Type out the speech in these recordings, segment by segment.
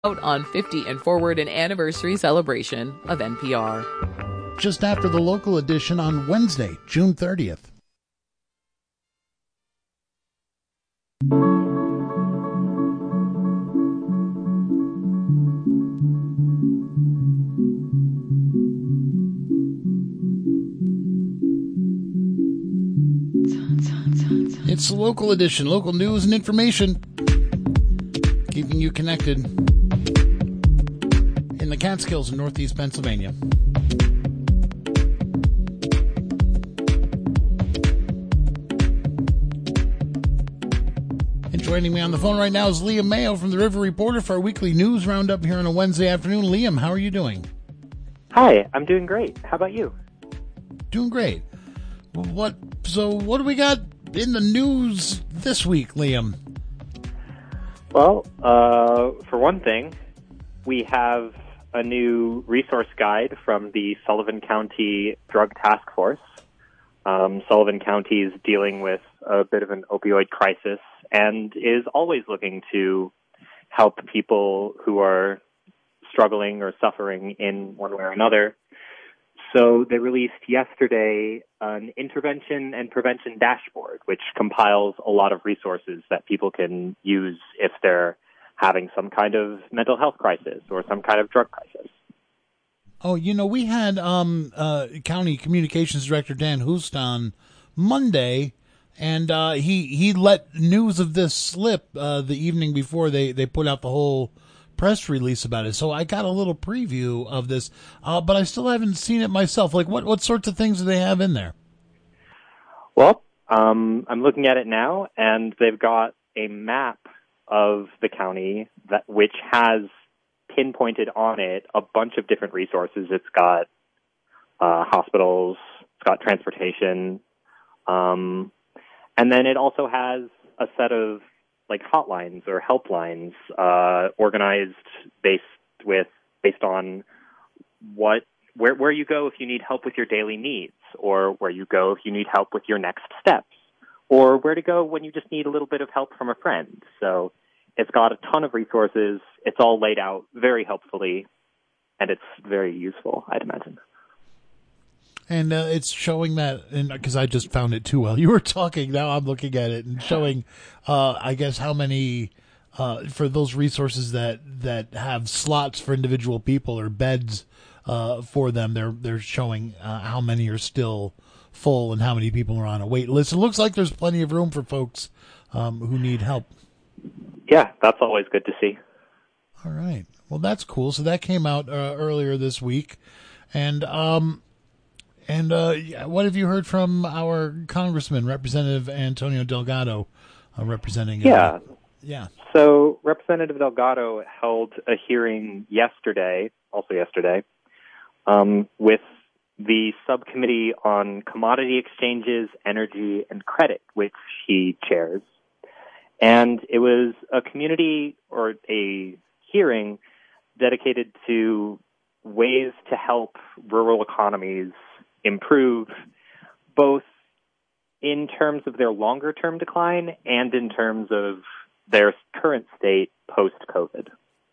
Out on 50 and Forward, an anniversary celebration of NPR. Just after the local edition on Wednesday, June 30th. It's the local edition, local news and information, keeping you connected in the Catskills in Northeast Pennsylvania. And joining me on the phone right now is Liam Mayo from the River Reporter for our weekly news roundup here on a Wednesday afternoon. Liam, how are you doing? Hi, I'm doing great. How about you? Doing great. What do we got in the news this week, Liam? Well, for one thing, we have a new resource guide from the Sullivan County Drug Task Force. Sullivan County is dealing with a bit of an opioid crisis and is always looking to help people who are struggling or suffering in one way or another. So they released yesterday an intervention and prevention dashboard, which compiles a lot of resources that people can use if they're having some kind of mental health crisis or some kind of drug crisis. Oh, we had County Communications Director Dan Hoost on Monday, and he let news of this slip the evening before they put out the whole press release about it. So I got a little preview of this, but I still haven't seen it myself. Like, what sorts of things do they have in there? Well, I'm looking at it now, and they've got a map of the county which has pinpointed on it a bunch of different resources. It's got hospitals, it's got transportation, and then it also has a set of like hotlines or helplines organized based on where you go if you need help with your daily needs, or where you go if you need help with your next steps, or where to go when you just need a little bit of help from a friend. So it's got a ton of resources. It's all laid out very helpfully, and it's very useful, I'd imagine. And it's showing that, because I just found it too while you were talking. Now I'm looking at it and showing, I guess, how many, for those resources that have slots for individual people or beds for them, they're showing how many are still full and how many people are on a wait list. It looks like there's plenty of room for folks who need help. Yeah, that's always good to see. All right. Well, that's cool. So that came out earlier this week. And what have you heard from our Congressman, Representative Antonio Delgado, representing? Yeah. Yeah. So Representative Delgado held a hearing also yesterday, with the subcommittee on commodity exchanges, energy, and credit, which he chairs. And it was a community or a hearing dedicated to ways to help rural economies improve, both in terms of their longer-term decline and in terms of their current state post-COVID.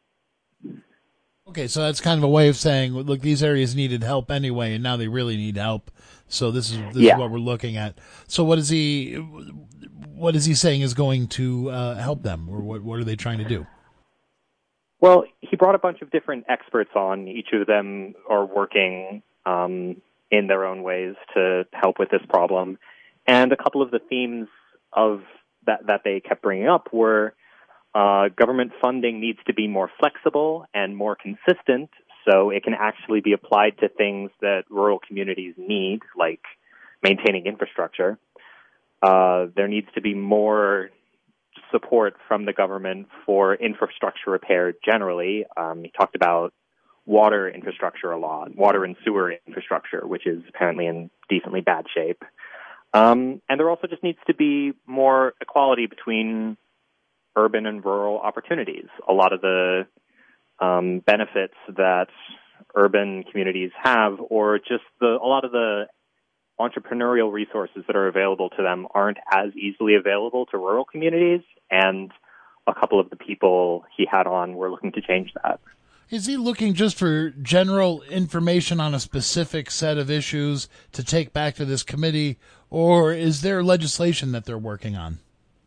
Okay, so that's kind of a way of saying, look, these areas needed help anyway, and now they really need help. So this is what we're looking at. So what is he saying is going to help them, or what are they trying to do? Well, he brought a bunch of different experts on. Each of them are working in their own ways to help with this problem. And a couple of the themes of that they kept bringing up were government funding needs to be more flexible and more consistent, so it can actually be applied to things that rural communities need, like maintaining infrastructure. There needs to be more support from the government for infrastructure repair generally. He talked about water infrastructure a lot, water and sewer infrastructure, which is apparently in decently bad shape. And there also just needs to be more equality between urban and rural opportunities. A lot of the benefits that urban communities have, or just a lot of the entrepreneurial resources that are available to them aren't as easily available to rural communities. And a couple of the people he had on were looking to change that. Is he looking just for general information on a specific set of issues to take back to this committee, or is there legislation that they're working on?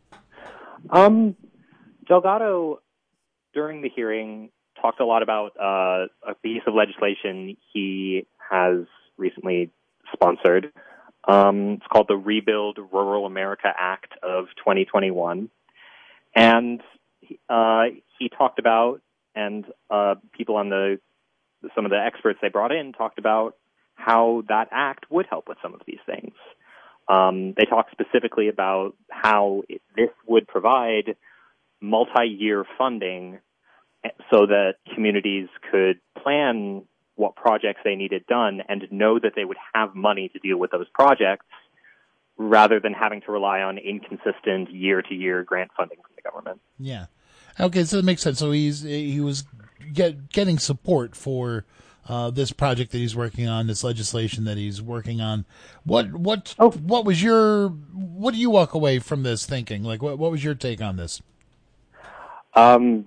Delgado, during the hearing, talked a lot about a piece of legislation he has recently sponsored. It's called the Rebuild Rural America Act of 2021. And he talked about, and people on some of the experts they brought in talked about how that act would help with some of these things. They talked specifically about how this would provide multi-year funding so that communities could plan what projects they needed done and know that they would have money to deal with those projects rather than having to rely on inconsistent year-to-year grant funding from the government. Yeah. Okay, so that makes sense. So he was getting support for this project that he's working on, this legislation that he's working on. What do you walk away from this thinking? Like, what was your take on this? I'm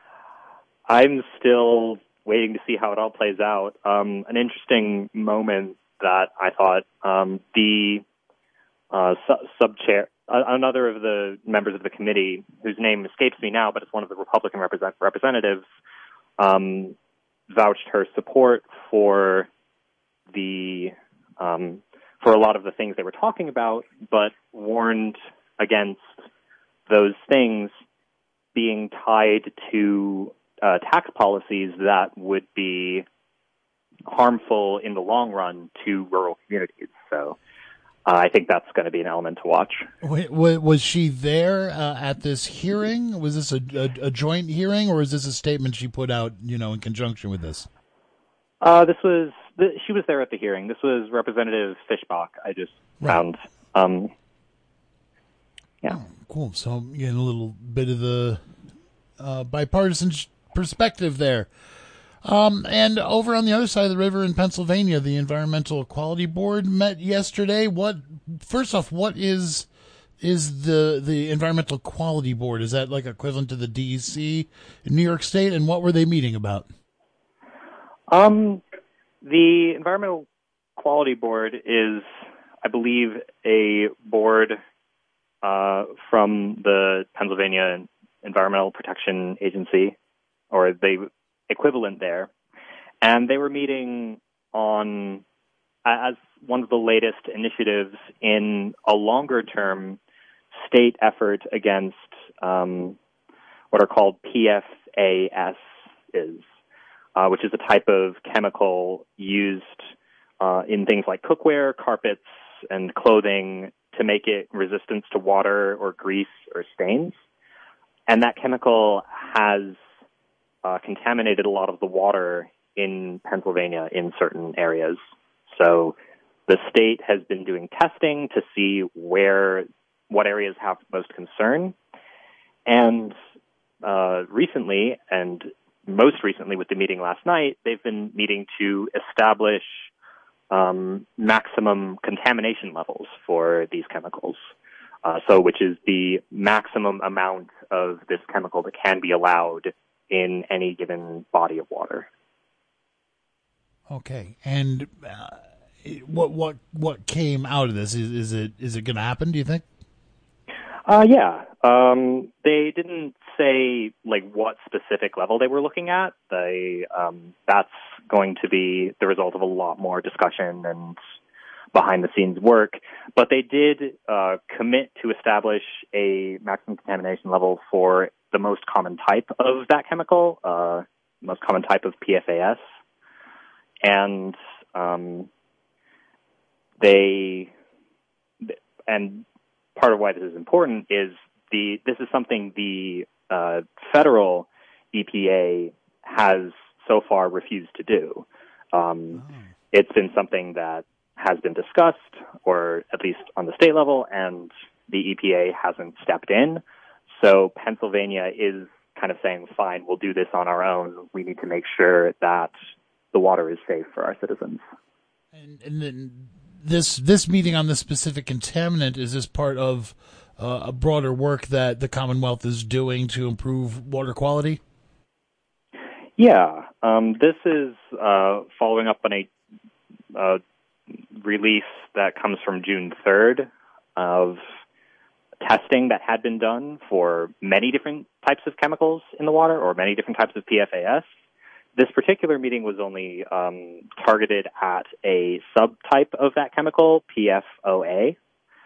still waiting to see how it all plays out. An interesting moment that I thought the sub-chair, another of the members of the committee, whose name escapes me now, but it's one of the Republican representatives, vouched her support for for a lot of the things they were talking about, but warned against those things being tied to tax policies that would be harmful in the long run to rural communities. So I think that's going to be an element to watch. Was she there at this hearing? Was this a joint hearing, or is this a statement she put out, in conjunction with this? She was there at the hearing. This was Representative Fischbach. I just found. Yeah. Oh, cool. So getting a little bit of the bipartisan perspective there. And over on the other side of the river in Pennsylvania, the Environmental Quality Board met yesterday. First off, what is the Environmental Quality Board? Is that like equivalent to the DEC in New York State? And what were they meeting about? The Environmental Quality Board is, I believe, a board from the Pennsylvania Environmental Protection Agency, or the equivalent there. And they were meeting on, as one of the latest initiatives in a longer-term state effort against what are called PFAS, which is a type of chemical used in things like cookware, carpets, and clothing to make it resistant to water or grease or stains. And that chemical has contaminated a lot of the water in Pennsylvania in certain areas. So the state has been doing testing to see what areas have most concern. And recently, and most recently with the meeting last night, they've been meeting to establish maximum contamination levels for these chemicals. Which is the maximum amount of this chemical that can be allowed in any given body of water. Okay, and what came out of this? Is it going to happen? Do you think? Yeah. They didn't say what specific level they were looking at. That's going to be the result of a lot more discussion and behind-the-scenes work, but they did commit to establish a maximum contamination level for the most common type of that chemical, most common type of PFAS, and part of why this is important is this is something the federal EPA has so far refused to do. It's been something that has been discussed, or at least on the state level, and the EPA hasn't stepped in. So Pennsylvania is kind of saying, fine, we'll do this on our own. We need to make sure that the water is safe for our citizens. And then this meeting on this specific contaminant, is this part of a broader work that the Commonwealth is doing to improve water quality? Yeah, this is following up on a release that comes from June 3rd of testing that had been done for many different types of chemicals in the water, or many different types of PFAS. This particular meeting was only targeted at a subtype of that chemical, PFOA.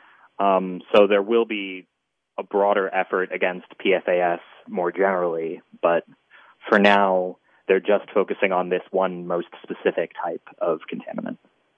So there will be a broader effort against PFAS more generally, but for now, they're just focusing on this one most specific type of contaminant.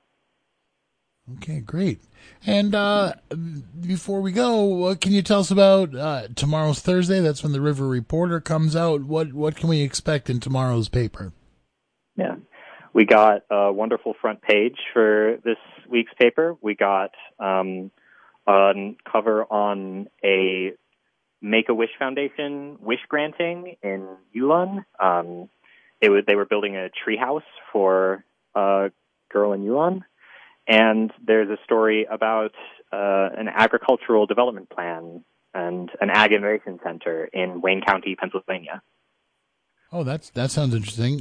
Okay, great. And before we go, can you tell us about tomorrow's Thursday? That's when the River Reporter comes out. What can we expect in tomorrow's paper? Yeah, we got a wonderful front page for this week's paper. We got a cover on a Make-A-Wish Foundation wish granting in Yulon. They were building a treehouse for a girl in Yulon. And there's a story about an agricultural development plan and an ag innovation center in Wayne County, Pennsylvania. Oh, that sounds interesting.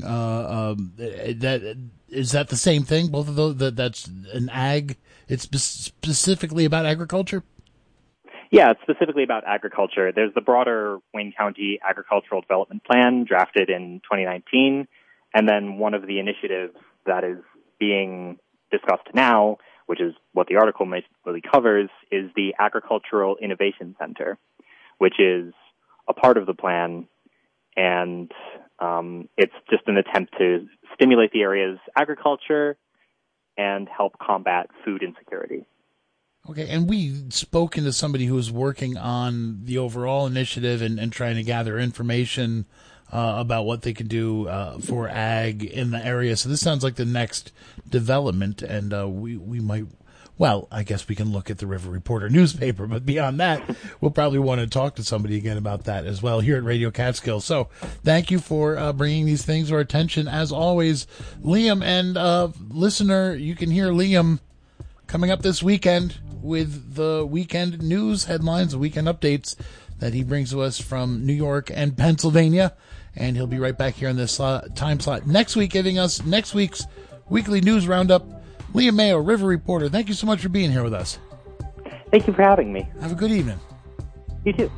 That is that the same thing? Both of those. That's an ag. It's specifically about agriculture. Yeah, it's specifically about agriculture. There's the broader Wayne County Agricultural Development Plan drafted in 2019, and then one of the initiatives that is being discussed now, which is what the article really covers, is the Agricultural Innovation Center, which is a part of the plan, and it's just an attempt to stimulate the area's agriculture and help combat food insecurity. Okay, and we've spoken to somebody who is working on the overall initiative and trying to gather information about what they can do for ag in the area. So this sounds like the next development, and we might, well, I guess we can look at the River Reporter newspaper, but beyond that, we'll probably want to talk to somebody again about that as well here at Radio Catskill. So thank you for bringing these things to our attention. As always, Liam, and listener, you can hear Liam coming up this weekend with the weekend news headlines, the weekend updates that he brings to us from New York and Pennsylvania. And he'll be right back here in this time slot next week, giving us next week's weekly news roundup. Liam Mayo, River Reporter, thank you so much for being here with us. Thank you for having me. Have a good evening. You too.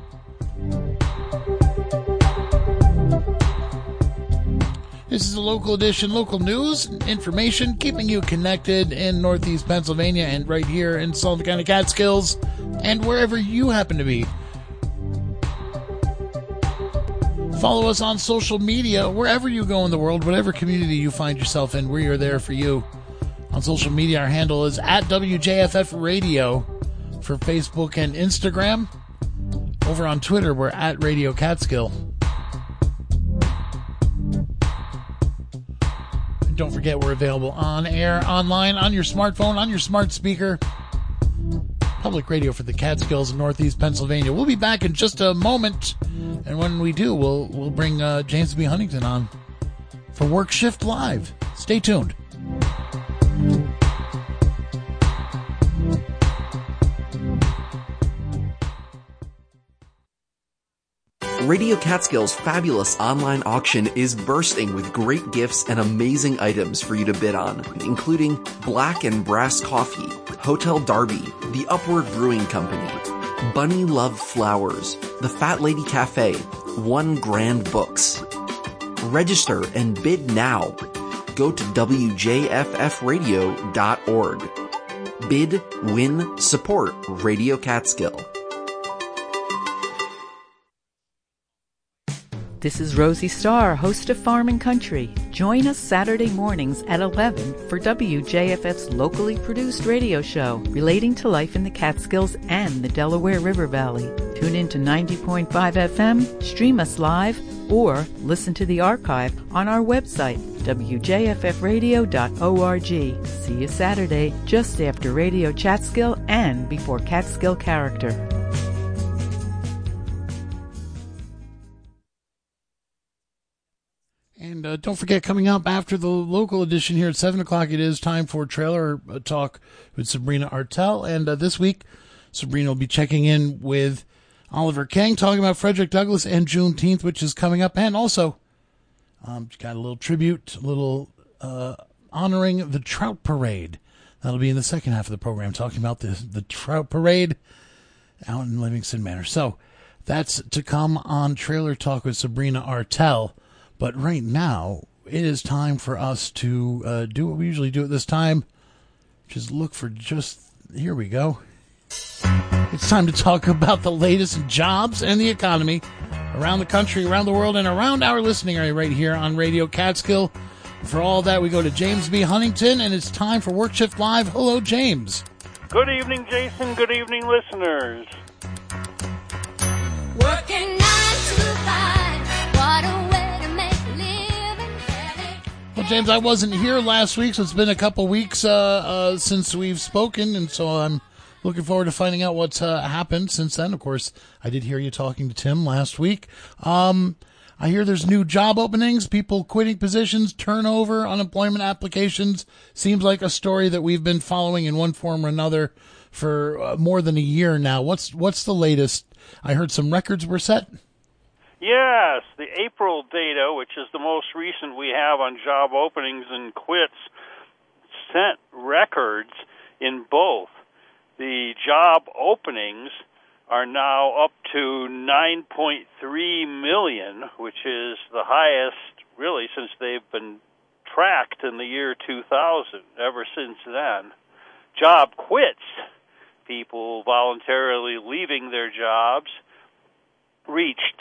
This is a local edition, local news, information, keeping you connected in Northeast Pennsylvania and right here in Sullivan County Catskills and wherever you happen to be. Follow us on social media, wherever you go in the world, whatever community you find yourself in, we are there for you. On social media, our handle is at WJFF Radio for Facebook and Instagram. Over on Twitter, we're at Radio Catskill. And don't forget, we're available on air, online, on your smartphone, on your smart speaker. Public radio for the Catskills in Northeast Pennsylvania. We'll be back in just a moment, and when we do, we'll bring James B. Huntington on for Work Shift Live. Stay tuned. Radio Catskill's fabulous online auction is bursting with great gifts and amazing items for you to bid on, including Black and Brass Coffee, Hotel Darby, The Upward Brewing Company, Bunny Love Flowers, The Fat Lady Cafe, One Grand Books. Register and bid now. Go to WJFFradio.org. Bid, win, support Radio Catskill. This is Rosie Starr, host of Farm and Country. Join us Saturday mornings at 11 for WJFF's locally produced radio show relating to life in the Catskills and the Delaware River Valley. Tune in to 90.5 FM, stream us live, or listen to the archive on our website, WJFFradio.org. See you Saturday, just after Radio Catskill and before Catskill Character. And don't forget, coming up after the local edition here at 7 o'clock, it is time for Trailer Talk with Sabrina Artel. And this week, Sabrina will be checking in with Oliver King, talking about Frederick Douglass and Juneteenth, which is coming up. And also, got a little tribute, a little honoring the Trout Parade. That'll be in the second half of the program, talking about the Trout Parade out in Livingston Manor. So that's to come on Trailer Talk with Sabrina Artel. But right now, it is time for us to do what we usually do at this time, which is look for here we go. It's time to talk about the latest in jobs and the economy around the country, around the world, and around our listening area right here on Radio Catskill. For all that, we go to James B. Huntington, and it's time for Work Shift Live. Hello, James. Good evening, Jason. Good evening, listeners. Working 9 to 5, what a way to make a living. Well, James, I wasn't here last week, so it's been a couple weeks since we've spoken, and so I'm looking forward to finding out what's happened since then. Of course, I did hear you talking to Tim last week. I hear there's new job openings, people quitting positions, turnover, unemployment applications. Seems like a story that we've been following in one form or another for more than a year now. What's the latest? I heard some records were set. Yes, the April data, which is the most recent we have on job openings and quits, set records in both. The job openings are now up to 9.3 million, which is the highest, really, since they've been tracked in the year 2000, ever since then. Job quits, people voluntarily leaving their jobs, reached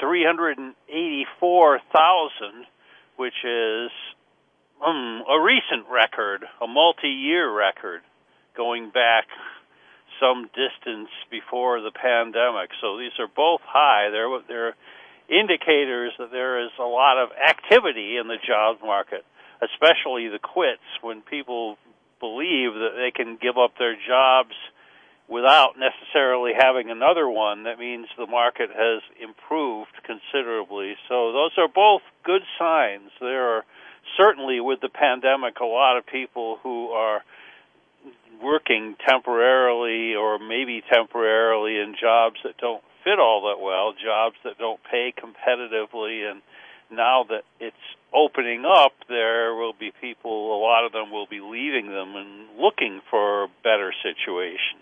384,000, which is a recent record, a multi-year record, going back some distance before the pandemic. So these are both high. They're indicators that there is a lot of activity in the job market, especially the quits, when people believe that they can give up their jobs without necessarily having another one. That means the market has improved considerably. So those are both good signs. There are certainly, with the pandemic, a lot of people who are working temporarily or maybe temporarily in jobs that don't fit all that well, jobs that don't pay competitively, and now that it's opening up, there will be people, a lot of them will be leaving them and looking for better situations.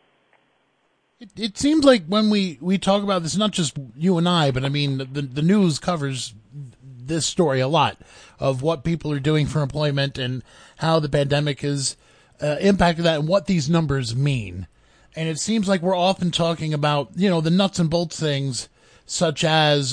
It seems like when we talk about this, not just you and I, but I mean the news covers this story a lot of what people are doing for employment and how the pandemic has impacted that and what these numbers mean. And it seems like we're often talking about, the nuts and bolts things such as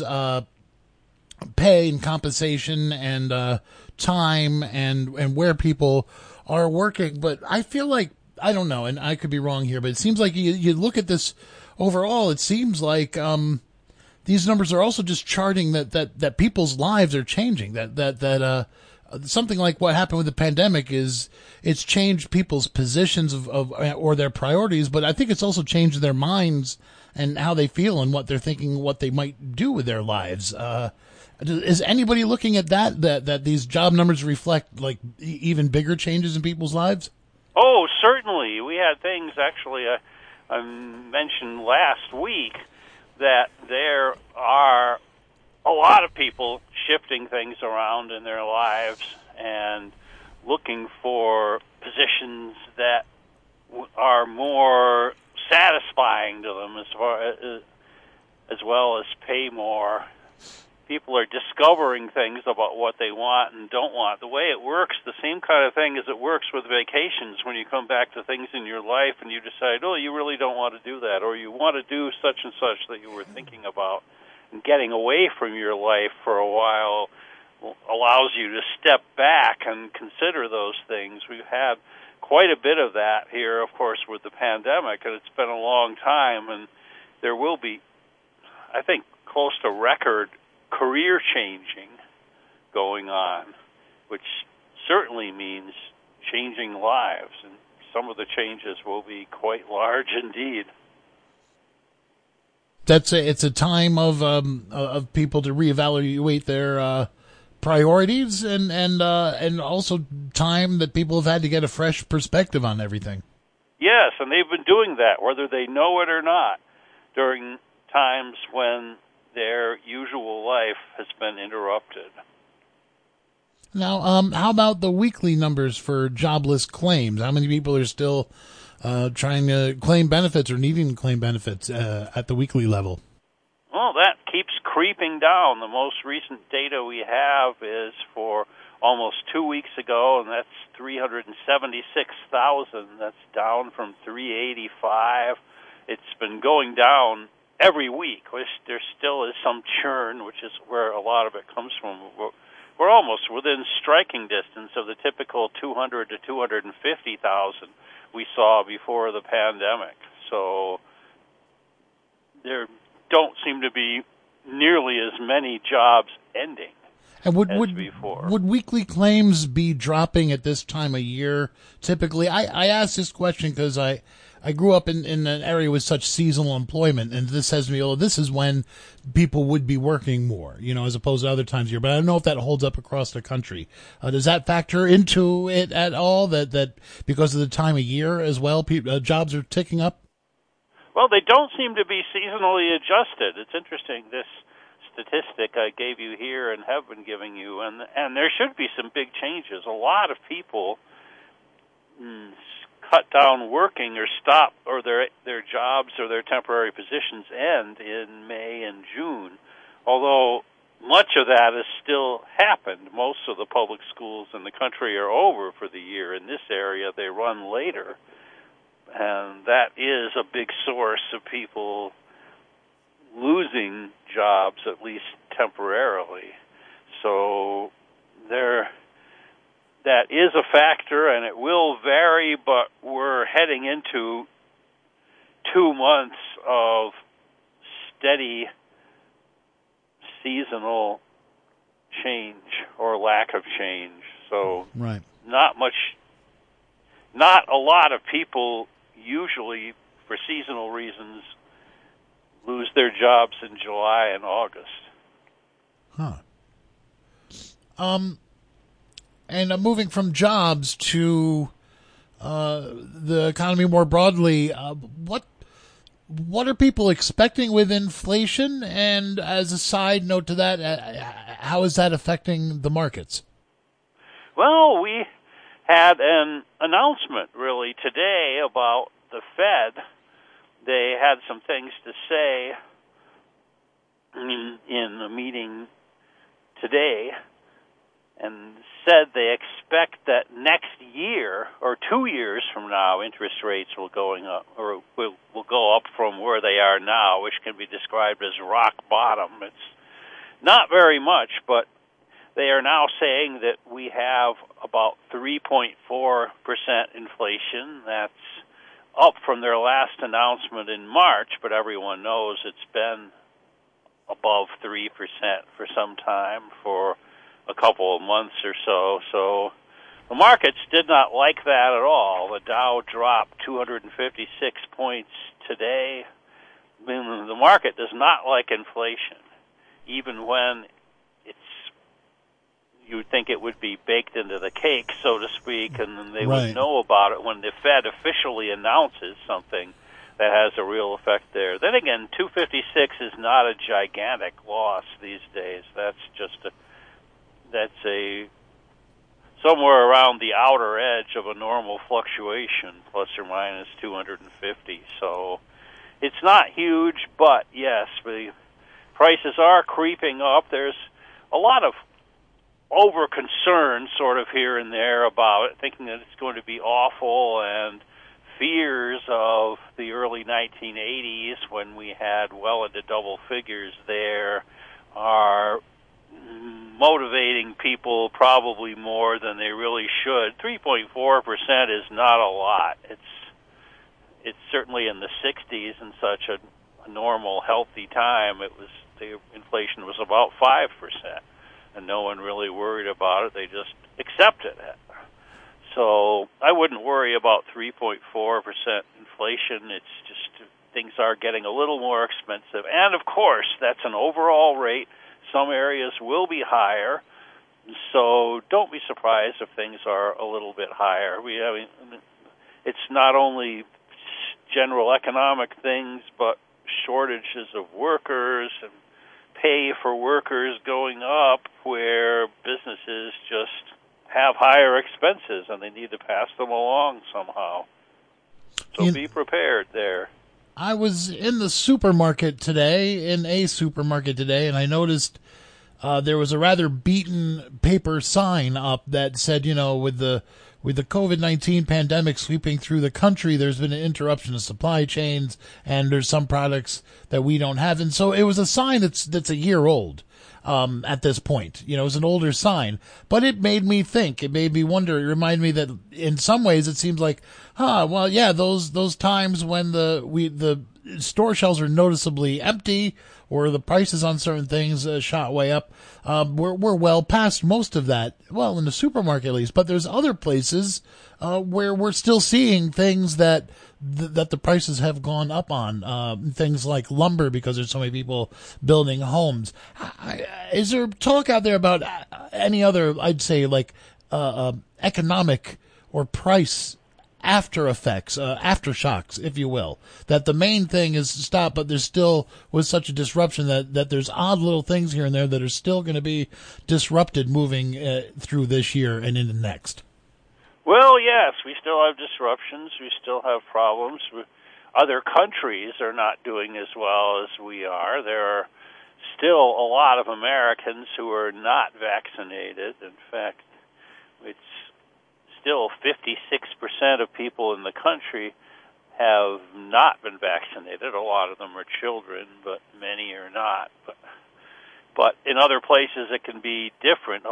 pay and compensation and time and where people are working. But I feel like, I don't know, and I could be wrong here, but it seems like you look at this overall, it seems like these numbers are also just charting that people's lives are changing, that something like what happened with the pandemic is it's changed people's positions of or their priorities, but I think it's also changed their minds and how they feel and what they're thinking, what they might do with their lives. Is anybody looking at that these job numbers reflect like even bigger changes in people's lives? Oh, certainly. We had things, actually, I mentioned last week that there are a lot of people shifting things around in their lives and looking for positions that are more satisfying to them as well as pay more. People are discovering things about what they want and don't want. The way it works, the same kind of thing as it works with vacations, when you come back to things in your life and you decide, oh, you really don't want to do that, or you want to do such and such that you were thinking about. And getting away from your life for a while allows you to step back and consider those things. We've had quite a bit of that here, of course, with the pandemic, and it's been a long time, and there will be, I think, close to record career changing going on, which certainly means changing lives, and some of the changes will be quite large indeed. It's a time of people to reevaluate their priorities and also time that people have had to get a fresh perspective on everything. Yes, and they've been doing that, whether they know it or not, during times when their usual life has been interrupted. Now, how about the weekly numbers for jobless claims? How many people are still trying to claim benefits or needing to claim benefits at the weekly level? Well, that keeps creeping down. The most recent data we have is for almost 2 weeks ago, and that's 376,000. That's down from 385. It's been going down every week. There still is some churn, which is where a lot of it comes from. We're almost within striking distance of the typical 200 to 250,000 we saw before the pandemic. So there don't seem to be nearly as many jobs ending. And would before. Would weekly claims be dropping at this time of year typically? I asked this question because I grew up in an area with such seasonal employment, and this says to me, oh, this is when people would be working more, as opposed to other times of year. But I don't know if that holds up across the country. Does that factor into it at all, that because of the time of year as well, jobs are ticking up? Well, they don't seem to be seasonally adjusted. It's interesting, this statistic I gave you here and have been giving you, and there should be some big changes. A lot of people cut down working or stop, or their jobs or their temporary positions end in May and June, although much of that has still happened. Most of the public schools in the country are over for the year. In this area, they run later, and that is a big source of people losing jobs, at least temporarily. So that is a factor, and it will vary, but we're heading into 2 months of steady seasonal change or lack of change. So right. Not a lot of people usually, for seasonal reasons, lose their jobs in July and August. Huh. And moving from jobs to the economy more broadly, what are people expecting with inflation? And as a side note to that, how is that affecting the markets? Well, we had an announcement really today about the Fed. They had some things to say in a meeting today, and said they expect that next year or 2 years from now, interest rates will will go up from where they are now, which can be described as rock bottom. It's not very much, but they are now saying that we have about 3.4% inflation. That's up from their last announcement in March, but everyone knows it's been above 3% for some time, for a couple of months or so. So the markets did not like that at all. The Dow dropped 256 points today. I mean, the market does not like inflation, even when you would think it would be baked into the cake, so to speak, and then they would know about it when the Fed officially announces something that has a real effect there. Then again, 256 is not a gigantic loss these days. That's somewhere around the outer edge of a normal fluctuation, plus or minus 250. So it's not huge, but yes, the prices are creeping up. There's a lot of over-concern sort of here and there about it, thinking that it's going to be awful, and fears of the early 1980s when we had well into double figures there are motivating people probably more than they really should. 3.4% is not a lot. It's certainly in the 60s in such a normal, healthy time. The inflation was about 5%. And no one really worried about it. They just accepted it. So I wouldn't worry about 3.4% inflation. It's just things are getting a little more expensive. And, of course, that's an overall rate. Some areas will be higher. So don't be surprised if things are a little bit higher. it's not only general economic things, but shortages of workers and pay for workers going up, where businesses just have higher expenses and they need to pass them along somehow. So be prepared there. I was in a supermarket today, and I noticed there was a rather beaten paper sign up that said, with the COVID-19 pandemic sweeping through the country, there's been an interruption of supply chains, and there's some products that we don't have. And so it was a sign that's a year old at this point. It was an older sign, but it made me think. It made me wonder. It reminded me that in some ways it seems like, those times when the store shelves are noticeably empty, or the prices on certain things shot way up. We're well past most of that. Well, in the supermarket at least, but there's other places where we're still seeing things that the prices have gone up on. Things like lumber, because there's so many people building homes. Is there talk out there about any other, I'd say, like economic or price after effects, aftershocks, if you will, that the main thing is stopped, but there's still was such a disruption that there's odd little things here and there that are still going to be disrupted moving through this year and into next? Well, yes, we still have disruptions. We still have problems. Other countries are not doing as well as we are. There are still a lot of Americans who are not vaccinated. In fact, it's still 56% of people in the country have not been vaccinated. A lot of them are children, but many are not. But in other places it can be different.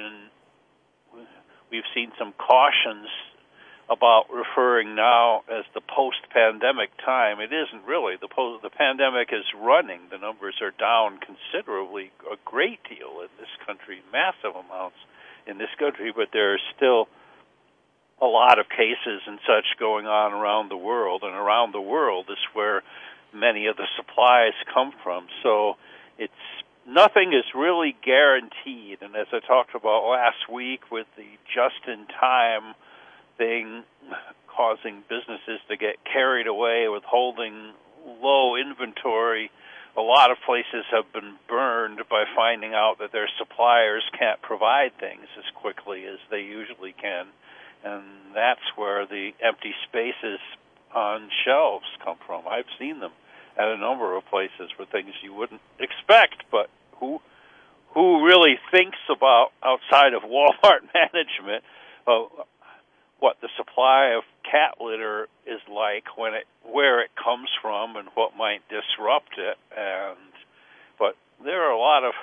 We've seen some cautions about referring now as the post-pandemic time. It isn't really. The pandemic is running. The numbers are down considerably, a great deal in this country, massive amounts in this country, but there are still a lot of cases and such going on around the world, and around the world is where many of the supplies come from. So nothing is really guaranteed. And as I talked about last week with the just-in-time thing causing businesses to get carried away with holding low inventory, a lot of places have been burned by finding out that their suppliers can't provide things as quickly as they usually can. And that's where the empty spaces on shelves come from. I've seen them at a number of places for things you wouldn't expect, but who really thinks about, outside of Walmart management, what the supply of cat litter is like, where it comes from, and what might disrupt it. But there are a lot of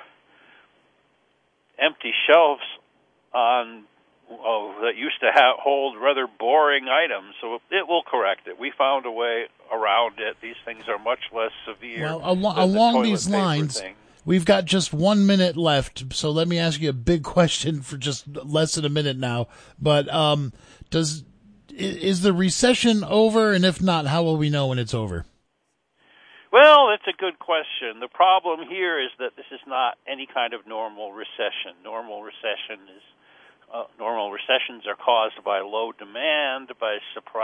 empty shelves that used to hold rather boring items, so it will correct it. We found a way around it. These things are much less severe. Well, along these lines, we've got just 1 minute left, so let me ask you a big question for just less than a minute now. But is the recession over, and if not, how will we know when it's over? Well, that's a good question. The problem here is that this is not any kind of normal recession. Normal recessions are caused by low demand, by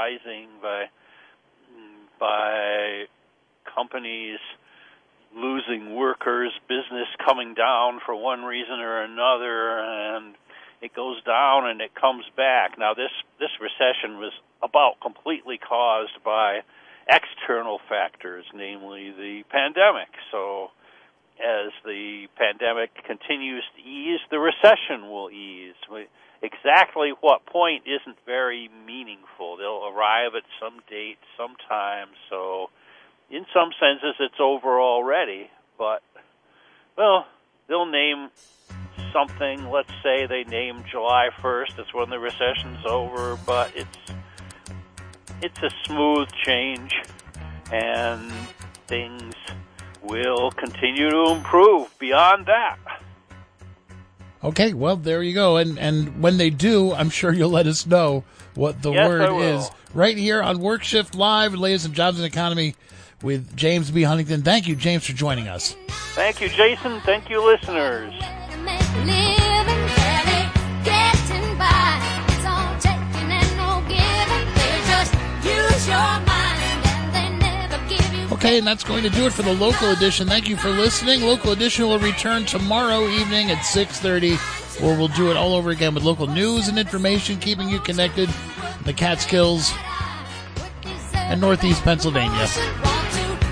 companies losing workers, business coming down for one reason or another, and it goes down and it comes back. Now, this recession was about completely caused by external factors, namely the pandemic. So as the pandemic continues to ease, the recession will ease. Exactly what point isn't very meaningful. They'll arrive at some date, sometime. So in some senses, it's over already. But, well, they'll name something. Let's say they name July 1st. It's when the recession's over. But it's a smooth change, and things will continue to improve beyond that. Okay, well, there you go. And when they do, I'm sure you'll let us know what the word is. Right here on Work Shift Live, latest in jobs and economy with James B. Huntington. Thank you, James, for joining us. Thank you, Jason. Thank you, listeners. Getting by, it's all taking and no giving. They're just Okay, and that's going to do it for the local edition. Thank you for listening. Local edition will return tomorrow evening at 6:30, where we'll do it all over again with local news and information, keeping you connected. The Catskills and Northeast Pennsylvania.